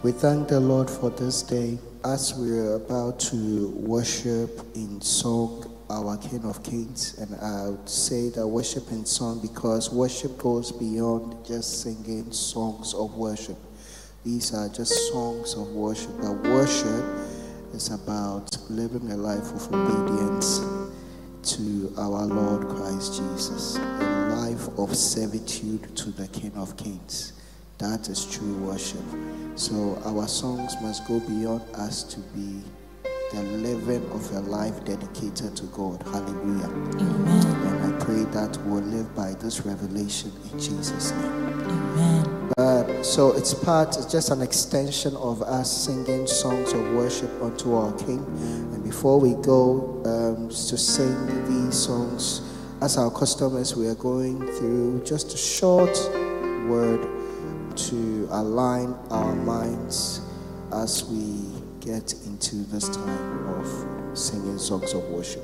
We thank the Lord for this day as we are about to worship in song our King of Kings. And I would say that worship in song because worship goes beyond just singing songs of worship. These are just songs of worship. But worship is about living a life of obedience to our Lord Christ Jesus, a life of servitude to the King of Kings. That is true worship. So our songs must go beyond us to be the living of a life dedicated to God. Hallelujah. Amen. And I pray that we'll live by this revelation in Jesus' name. Amen. So it's just an extension of us singing songs of worship unto our King. And before we go to sing these songs, as our custom is, we are going through just a short word to align our minds as we get into this time of singing songs of worship.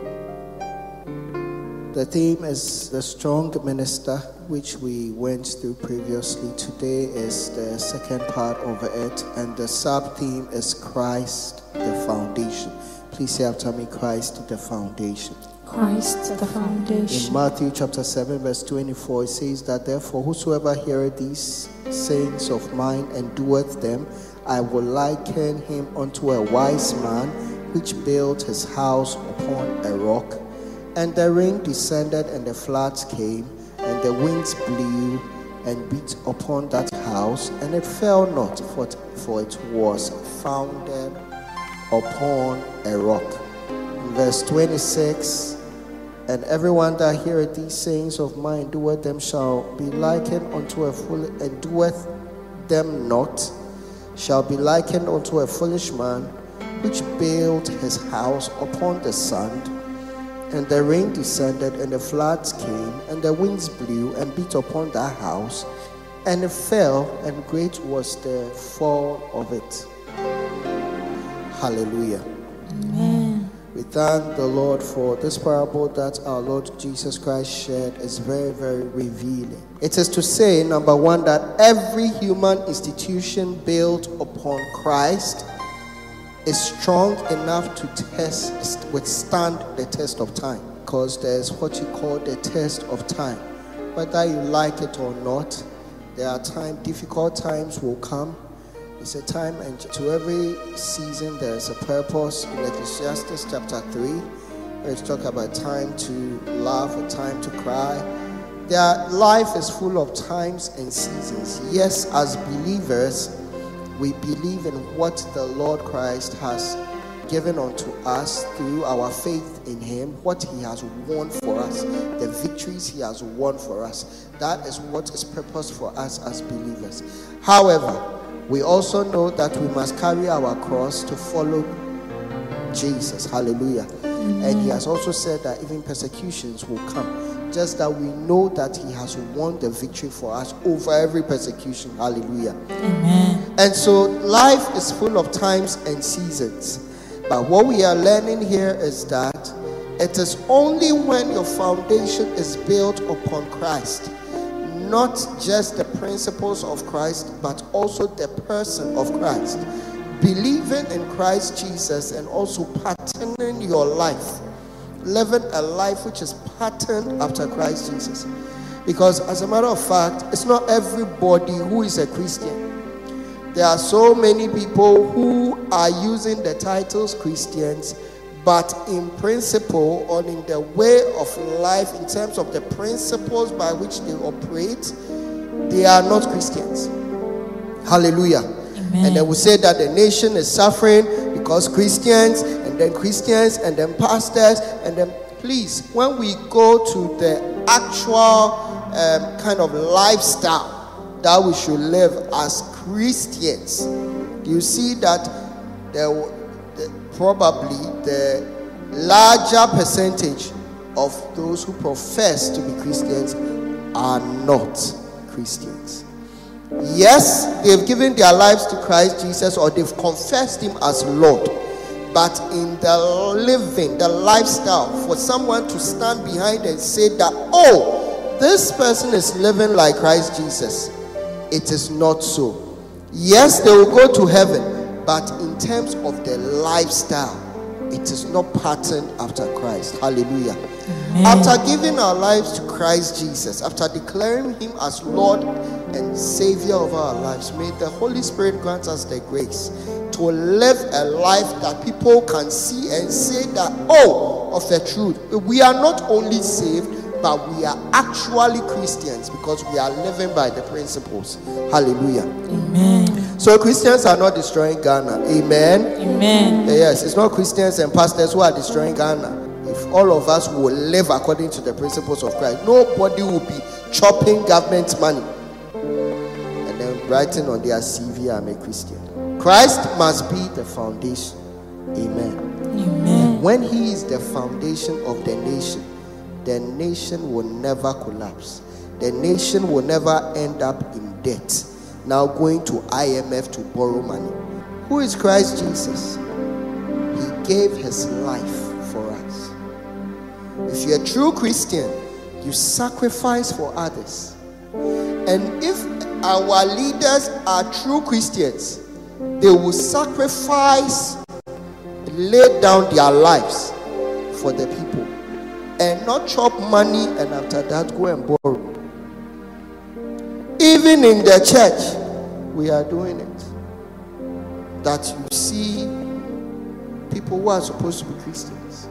The theme is the strong minister, which we went through previously. Today is the second part of it, and the sub-theme is Christ the foundation. Please say after me, Christ the foundation. Christ the foundation. In Matthew chapter 7 verse 24, it says that therefore whosoever heareth these sayings of mine and doeth them, I will liken him unto a wise man which built his house upon a rock. And the rain descended and the floods came, and the winds blew and beat upon that house, and it fell not, for it was founded upon a rock. Verse 26, and everyone that heareth these sayings of mine doeth them shall be likened unto a fool, and doeth them not shall be likened unto a foolish man which built his house upon the sand. And the rain descended, and the floods came, and the winds blew and beat upon that house, and it fell, and great was the fall of it. Hallelujah. Amen. We thank the Lord for this parable that our Lord Jesus Christ shared. Is very, very revealing. It is to say, number one, that every human institution built upon Christ is strong enough to withstand the test of time. Because there's what you call the test of time. Whether you like it or not, there are difficult times will come. It's a time, and to every season there is a purpose. In Ecclesiastes chapter 3, where it's talk about time to laugh, a time to cry. Life is full of times and seasons. Yes, as believers, we believe in what the Lord Christ has given unto us through our faith in Him, what He has won for us, the victories He has won for us. That is what is purpose for us as believers. However, we also know that we must carry our cross to follow Jesus. Hallelujah. Amen. And He has also said that even persecutions will come. Just that we know that He has won the victory for us over every persecution. Hallelujah. Amen. And so life is full of times and seasons. But what we are learning here is that it is only when your foundation is built upon Christ, not just the principles of Christ, but also the person of Christ. Believing in Christ Jesus and also patterning your life. Living a life which is patterned after Christ Jesus. Because as a matter of fact, it's not everybody who is a Christian. There are so many people who are using the titles Christians, but in principle or in the way of life, in terms of the principles by which they operate, they are not Christians. Hallelujah. Amen. And then we say that the nation is suffering because Christians, and then pastors, and then please, when we go to the actual kind of lifestyle that we should live as Christians, you see that probably the larger percentage of those who profess to be Christians are not Christians. Yes, they've given their lives to Christ Jesus, or they've confessed Him as Lord, but in the living, the lifestyle, for someone to stand behind and say that, oh, this person is living like Christ Jesus, it is not so. Yes, they will go to heaven, but in terms of their lifestyle, it is not patterned after Christ. Hallelujah. Amen. After giving our lives to Christ Jesus, after declaring him as Lord and Savior of our lives, may the Holy Spirit grant us the grace to live a life that people can see and say that, oh, of the truth, we are not only saved, but we are actually Christians because we are living by the principles. Hallelujah. Amen. So Christians are not destroying Ghana. Amen. Amen. Yes, it's not Christians and pastors who are destroying Ghana. If all of us will live according to the principles of Christ, nobody will be chopping government money and then writing on their CV, I'm a Christian. Christ must be the foundation. Amen. Amen. When he is the foundation of the nation will never collapse. The nation will never end up in debt, now going to IMF to borrow money. Who is Christ Jesus? He gave his life for us. If you're a true Christian, you sacrifice for others. And if our leaders are true Christians, they will sacrifice, lay down their lives for the people, and not chop money and after that go and borrow. Even in the church, we are doing it. That you see people who are supposed to be Christians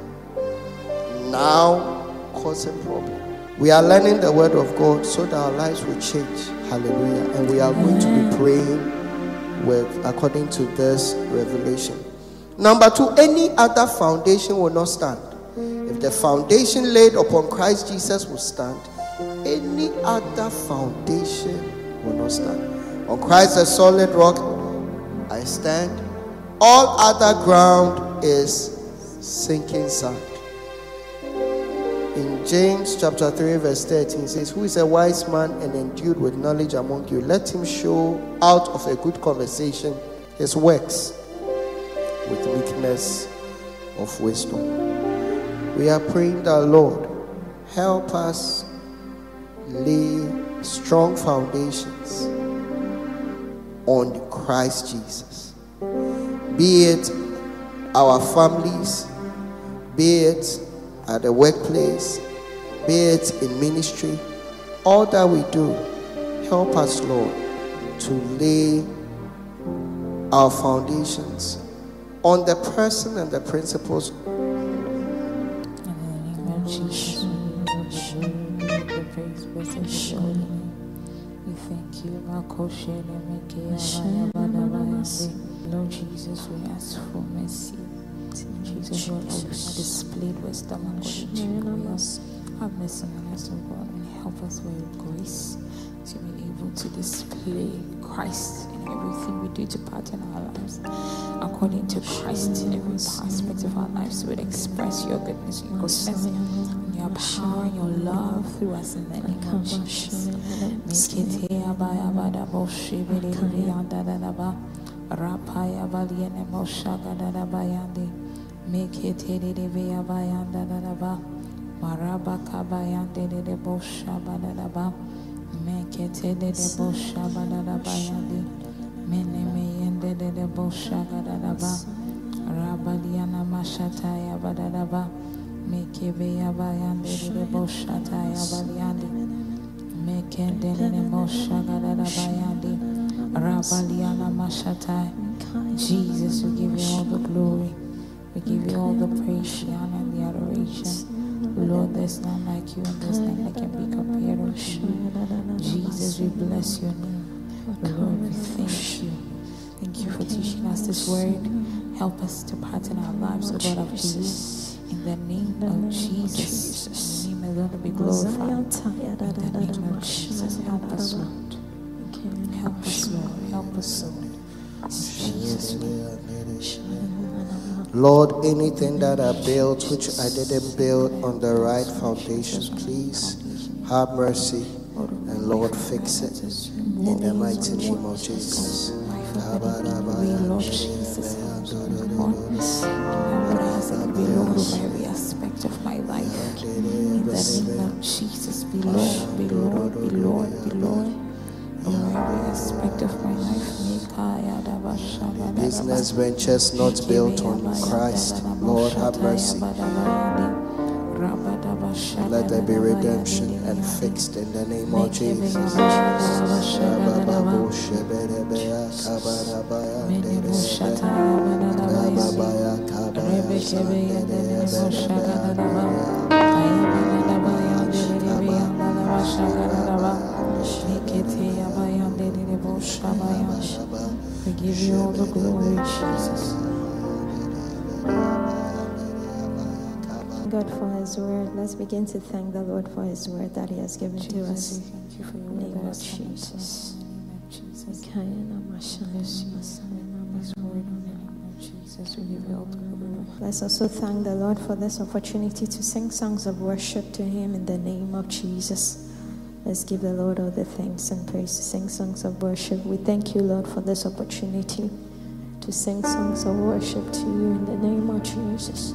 now causing problem. We are learning the word of God so that our lives will change. Hallelujah. And we are going to be praying with according to this revelation. Number 2, any other foundation will not stand. If the foundation laid upon Christ Jesus will stand, any other foundation will not stand. On Christ the solid rock I stand. All other ground is sinking sand. In James chapter 3 verse 13 it says, who is a wise man and endued with knowledge among you? Let him show out of a good conversation his works with meekness of wisdom. We are praying that, Lord, help us lay strong foundations on Christ Jesus. Be it our families, be it at the workplace, be it in ministry, all that we do, help us, Lord, to lay our foundations on the person and the principles. We thank you, Lord Jesus. We ask for mercy. Jesus, Lord, we displayed wisdom according to your will. Have mercy on us, O God, and help us by your grace to be able to display Christ in everything we do, to pattern our lives according to Christ in every aspect of our lives. We would express your goodness, your goodness, and your power, and your love through us in the name of Jesus. Rapaya Valiene Moshaga da Bayandi, make it de Via Bayanda da Ba, Maraba Kabayande de Bosha Badaba, make it de Bosha Badada Bayandi, Mene de Bosha Gadaba, Rabadiana Mashataya Badaba, make it Via Bayande de Boshataya Baliandi, make it de Mosha Gadada Bayandi. Rabaliana Mashatai. Jesus, we give you all the glory. We give you all the praise, the honor, and the adoration. Lord, there's none like you, and there's none that can be compared with you. Jesus, we bless your name. Lord, we thank you. Thank you for teaching us this word. Help us to pattern our lives, O God of Jesus. In the name of Jesus. In the name alone to be glorified. In the name of Jesus, help us, Lord. Help us, Lord. Help us, Lord. Jesus' name. Lord, anything that I built which I didn't build on the right foundation, please have mercy and Lord fix it in the mighty name of Jesus. Lord Jesus, be Lord over every aspect of my life. In the name of Jesus, be Lord, be Lord, be Lord, be Lord. Over every aspect of my life, make Business ventures not built on Christ, Lord, have mercy. Let there be redemption and fixed in the name of Jesus. We give you all the glory, Jesus. God for His word. Let's begin to thank the Lord for His word that He has given to us. Thank you for your In the name of Jesus. Jesus. This word in the name of Jesus. We give you all the glory. Let's also thank the Lord for this opportunity to sing songs of worship to Him in the name of Jesus. Let's give the Lord all the thanks and praise to sing songs of worship. We thank you, Lord, for this opportunity to sing songs of worship to you in the name of Jesus.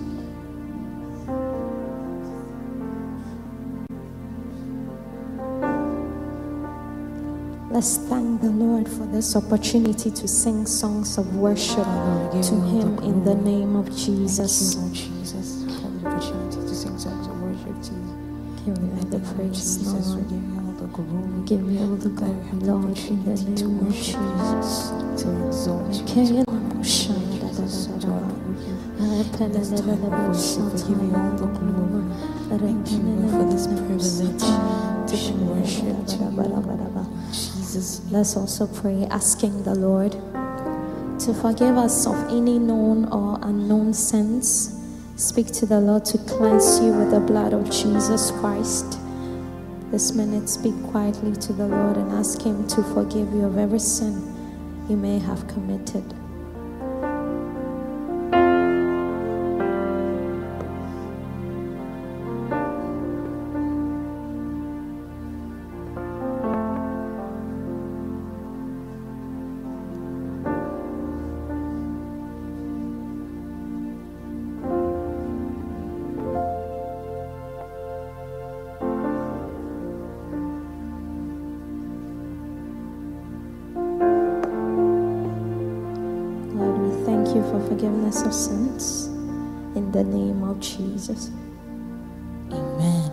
Let's thank the Lord for this opportunity to sing songs of worship to Him in the name of Jesus. Thank you, Lord Jesus, for the opportunity to sing songs of worship to you. Give me all the praise, Jesus, we Lord. give you all the glory. Give me all the That we glory, have the Lord, in the opportunity to name of worship Jesus. you, to exalt you, Okay, to and honor I'm you, shining, da, da, Jesus, da, to da, da. adore you. This time This time of worship, we give you all the glory. Thank you, Lord, for this privilege to bring worship to you. Jesus' name. Let's also pray, asking the Lord to forgive us of any known or unknown sins. Speak to the Lord to cleanse you with the blood of Jesus Christ. This minute, speak quietly to the Lord and ask Him to forgive you of every sin you may have committed. Lord, we thank you for forgiveness of sins in the name of Jesus. Amen.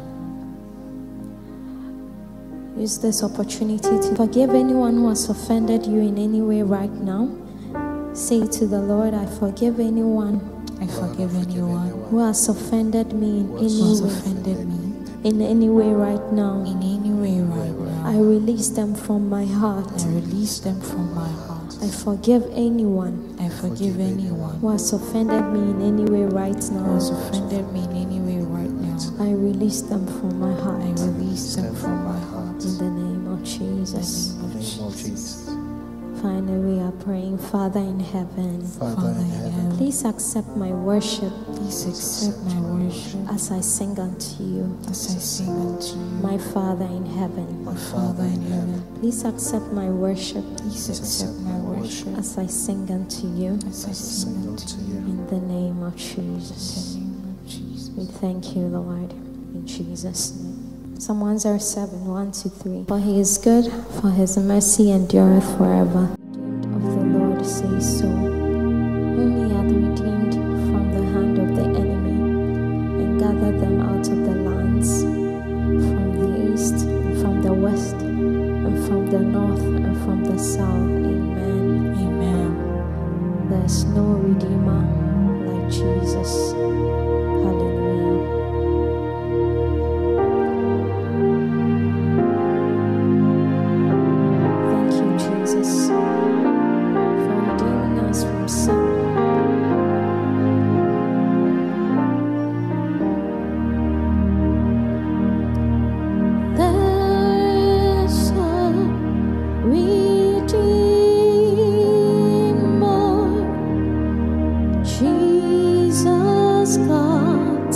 Use this opportunity to forgive anyone who has offended you in any way right now. Say to the Lord, I forgive anyone I forgive anyone who has offended me in who any has way, offended me in any way right now. in any way right I now. release them from my heart. I release them from my heart. I forgive anyone I forgive anyone who has offended me in any way right who now. has offended me in any way right now. I release them from my I heart. release them from my heart. In the name of In the Jesus. name of Jesus. Finally, we are praying, Father in heaven, Father in heaven, please accept my worship please accept my worship as I sing unto you. as I sing unto you. My Father in heaven, My Father in heaven, please accept my worship please accept my worship as I sing unto you. as I sing unto you. In the name of In Jesus. the name of Jesus. We thank you, Lord, in Jesus' name. Psalm 107, 1 to 3. For He is good, for His mercy endureth forever. Redeemed of the Lord says so, whom He hath redeemed from the hand of the enemy, and gathered them out of the lands, from the east, and from the west, and from the north, and from the south. Amen. Amen. There's no Redeemer like Jesus. Hallelujah. Thank you, Jesus, for redeeming us from sin. There's a Redeemer, Jesus God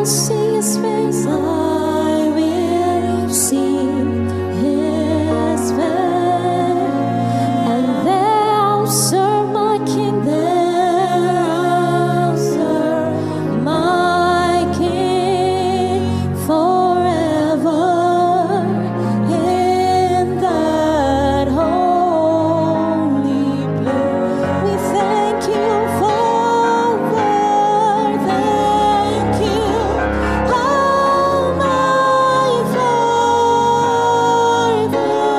see his face. I will see his face. And there I'll serve my King. There I'll serve my King forever. In that holy place, we thank you, Father. Thank you, oh my Father,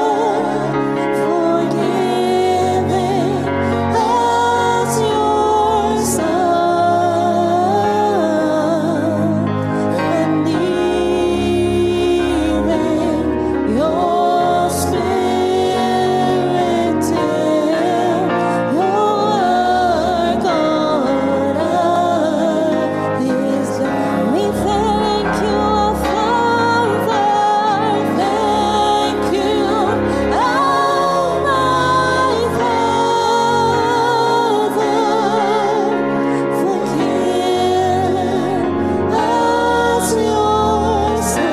for giving us your Son and leaving your Spirit till your work on earth is done. We thank you, Father. Thank you, oh my Father, for giving us your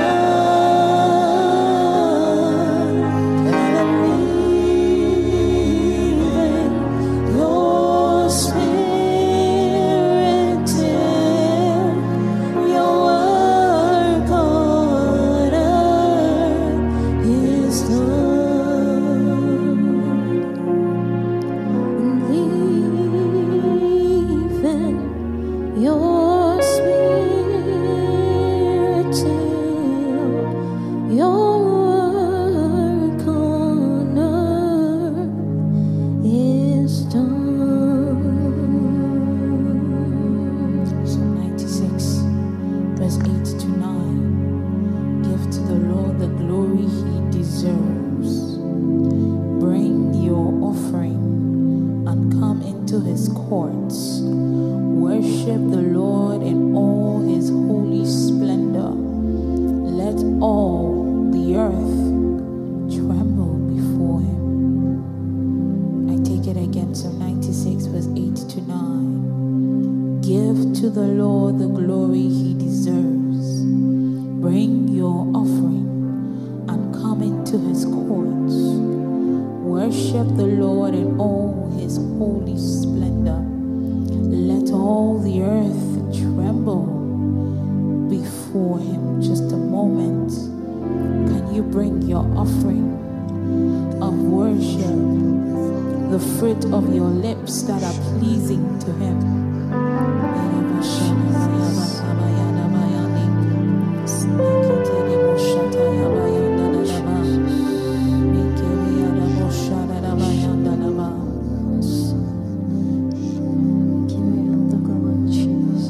Son and leaving your Spirit till your work on earth is done. Leaving your Spirit till your work on earth is done. Psalm 96, verse 8 to 9. Give to the Lord the glory he deserves. Bring your offering and come into his courts. Worship the Lord in all his holy splendor. Let all the earth tremble before him. I take it again, Psalm 96, verse 8 to 9. Give to the Lord the glory he deserves. Bring your offering and come into his courts. Worship the Lord in all his holy splendor. Let all the earth tremble before him. Just a moment. Can you bring your offering of worship, the fruit of your lips that are pleasing to him? Give me all the glory, Jesus.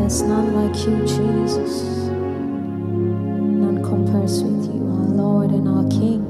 There's none like you, Jesus. None compares with you, our Lord and our King.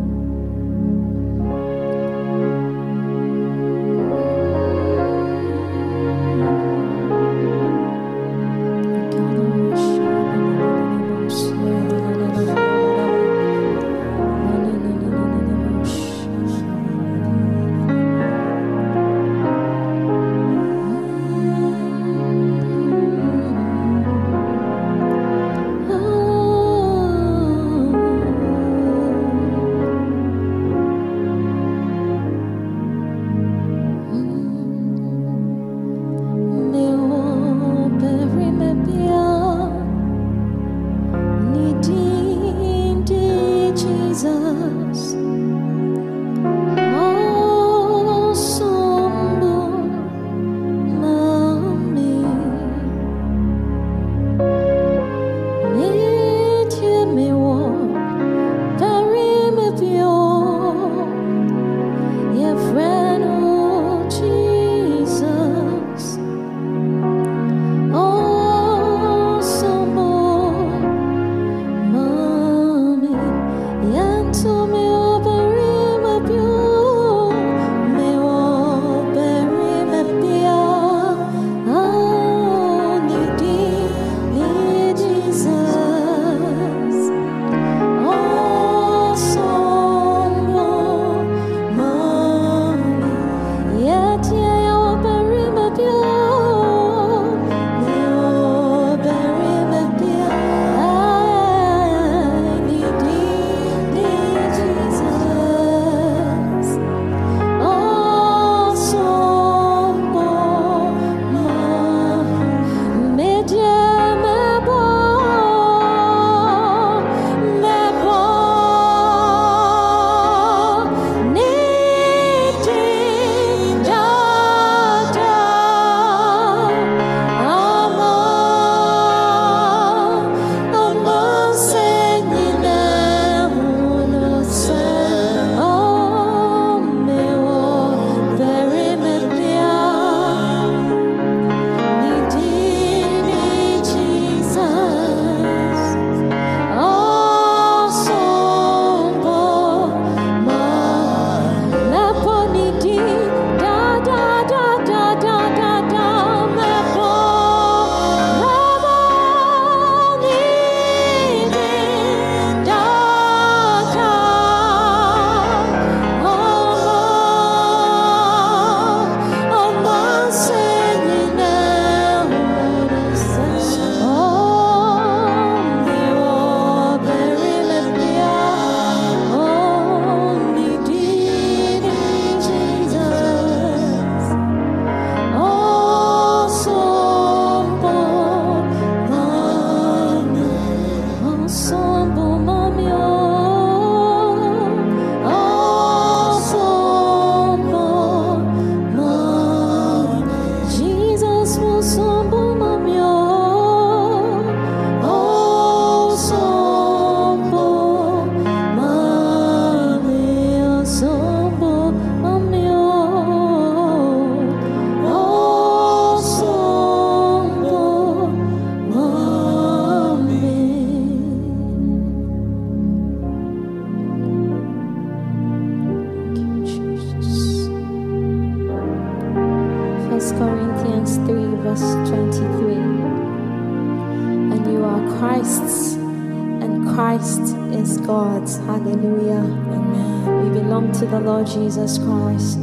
Jesus Christ.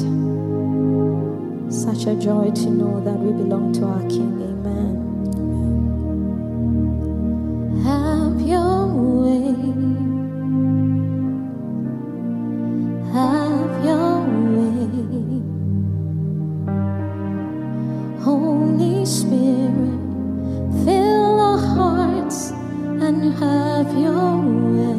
Such a joy to know that we belong to our King. Amen. Have your way. Have your way. Holy Spirit, fill our hearts and have your way.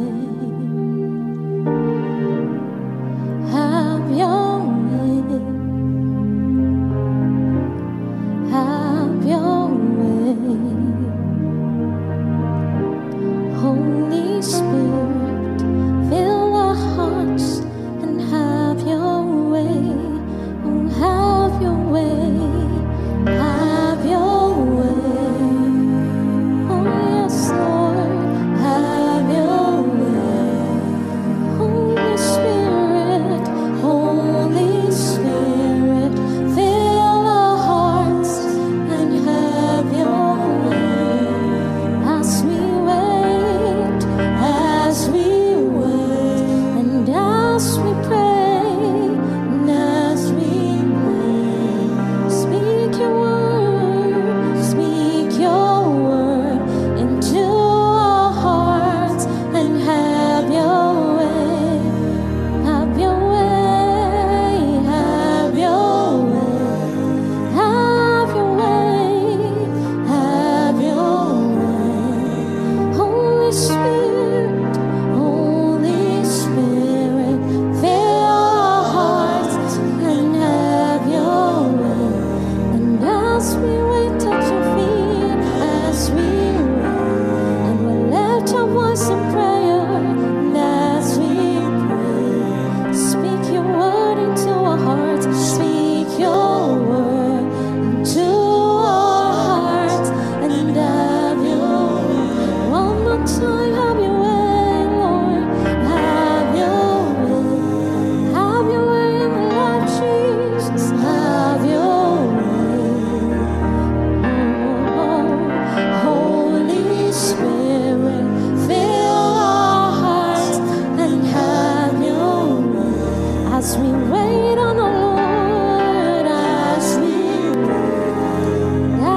Have your way. Have your way.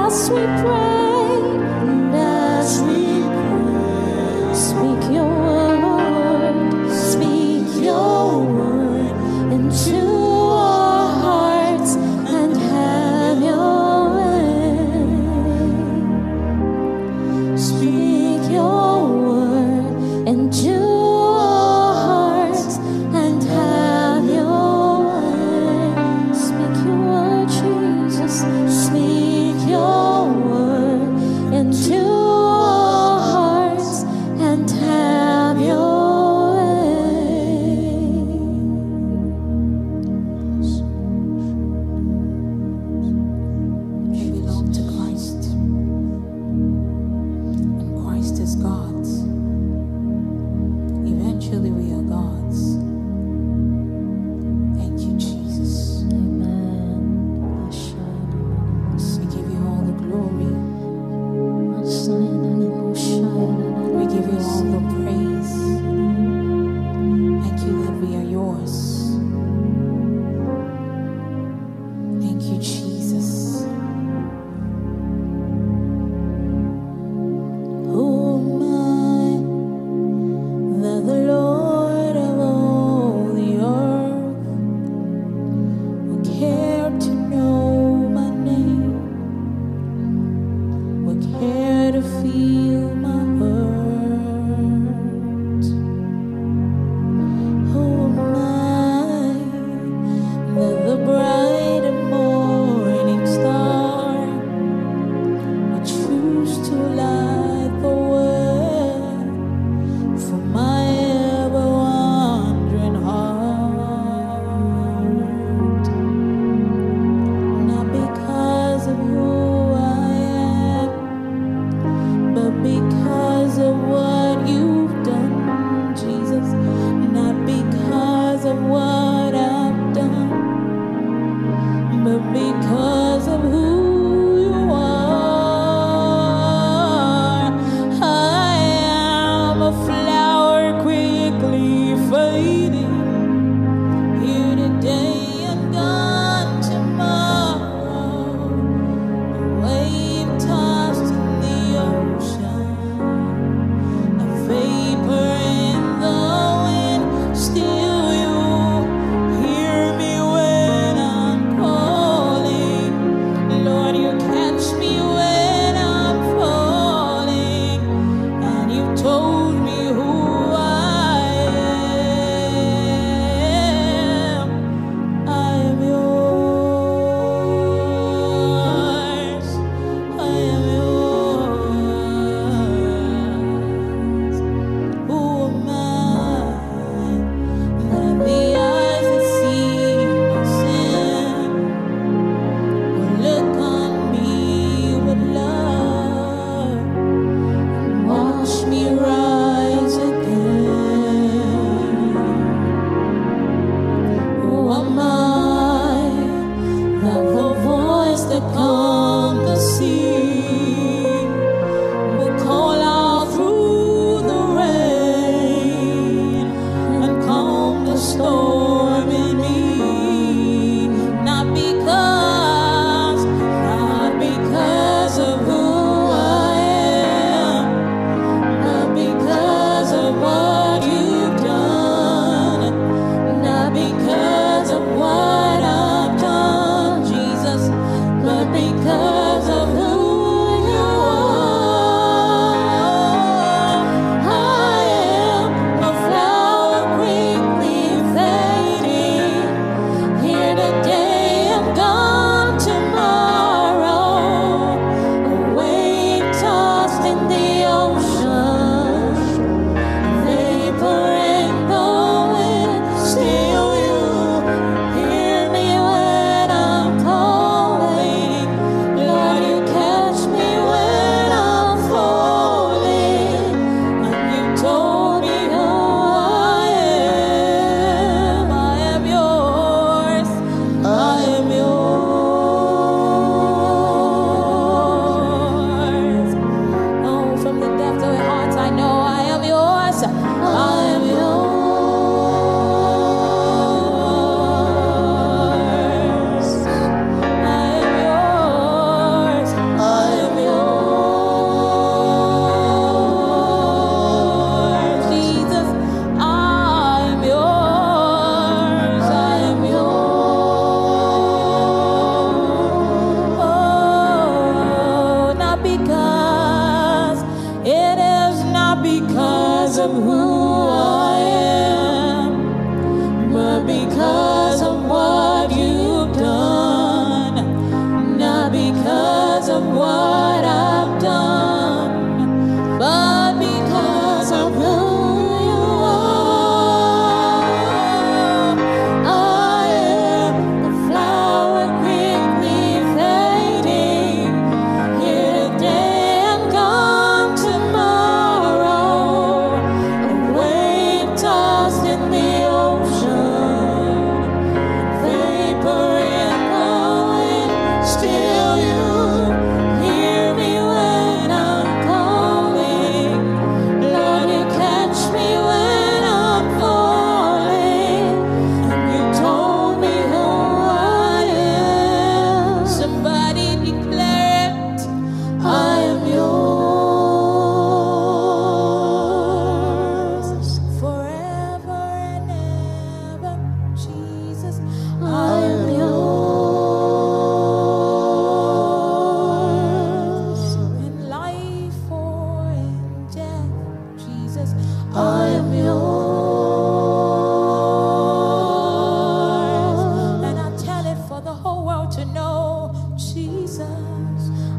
as we pray, and as we pray, speak your word, speak your word into our hearts and have your way. Speak your word into our hearts and have your way. Speak your word, Jesus. Speak your word into our hearts and have your way. We belong to Christ, and Christ is God's. Eventually we are God's. Thank you, Jesus. Amen. We give you all the glory. We give you all the praise. Thank you that we are yours. Thank you, Jesus. Who am I that the Lord of all the earth would care to know my name, would care to feel my hurt? Who am I that the bright and morning star would choose to light the way for my ever wandering heart? Not because of who I am, but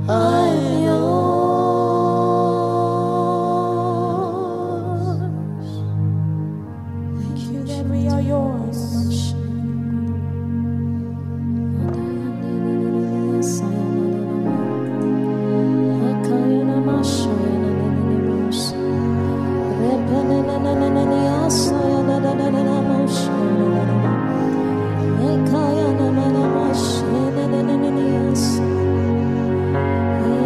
I'm yours. Thank you that we are yours. Yes.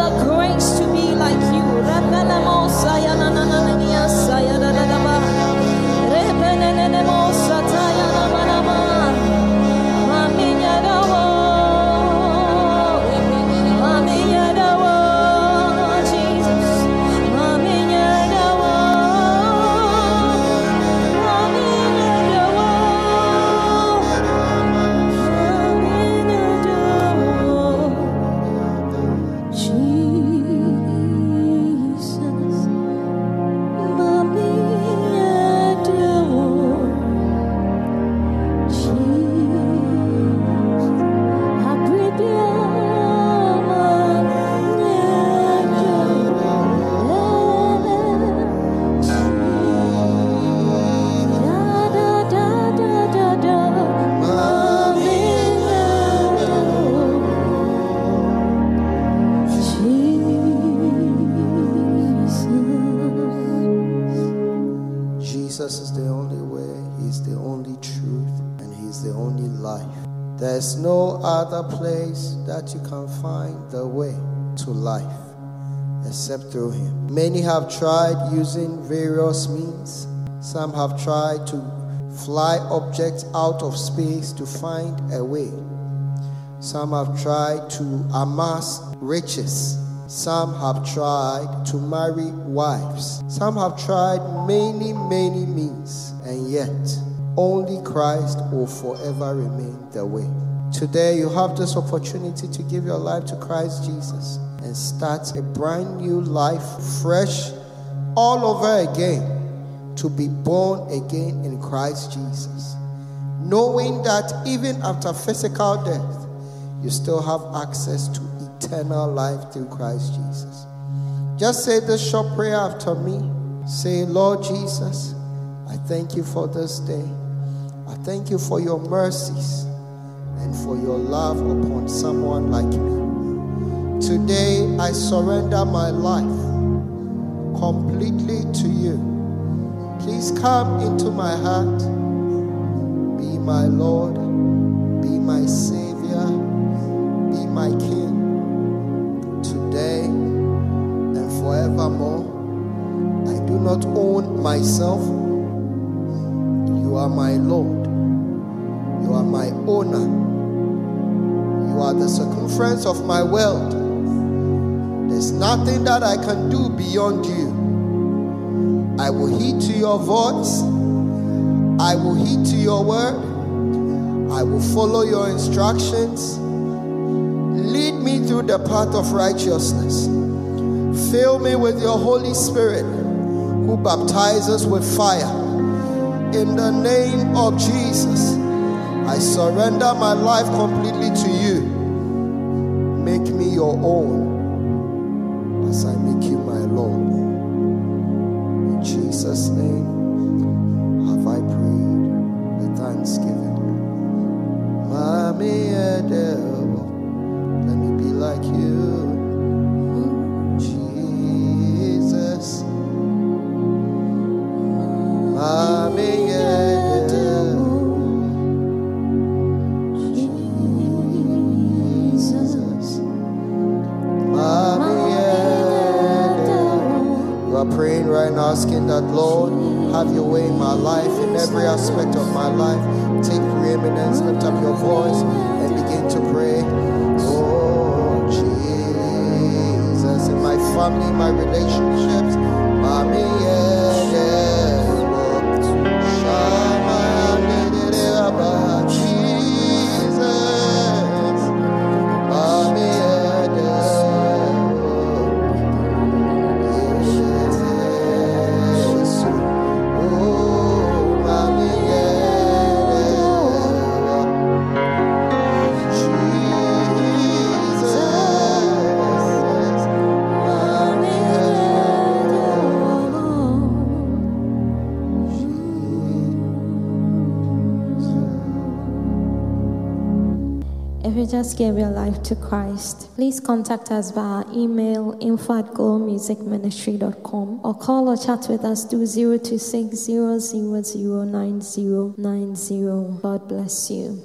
the grace to be like you. Jesus is the only way, He's the only truth, and He's the only life. There's no other place that you can find the way to life except through Him. Many have tried using various means. Some have tried to fly objects out of space to find a way. Some have tried to amass riches. Some have tried to marry wives. Some have tried many means, and yet only Christ will forever remain the way. Today you have this opportunity to give your life to Christ Jesus and start a brand new life, fresh, all over again, to be born again in Christ Jesus. Knowing that even after physical death, you still have access to eternal life through Christ Jesus. Just say this short prayer after me. Say, Lord Jesus, I thank you for this day. I thank you for your mercies and for your love upon someone like me. Today, I surrender my life completely to you. Please come into my heart. Be my Lord. Be my Savior. Be my King. Today and forevermore, I do not own myself. You are my Lord. You are my owner. You are the circumference of my world. There's nothing that I can do beyond you. I will heed to your voice. I will heed to your word. I will follow your instructions. Lead me through the path of righteousness. Fill me with your Holy Spirit, who baptizes with fire. In the name of Jesus, I surrender my life completely to you. Make me your own as I make you my Lord. In Jesus' name have I prayed with thanksgiving. Mami Edel, let me be like you. Jesus. Mami Edel. Jesus. Mami Edel. You are praying right now, asking that, Lord, have your way in my life, in every aspect of my life. Take preeminence, lift up your voice and begin to pray. Oh, Jesus, in my family, my relationships, Mami If you just gave your life to Christ, please contact us via email info@glowmusicministry.com or call or chat with us through 026 000 9090. God bless you.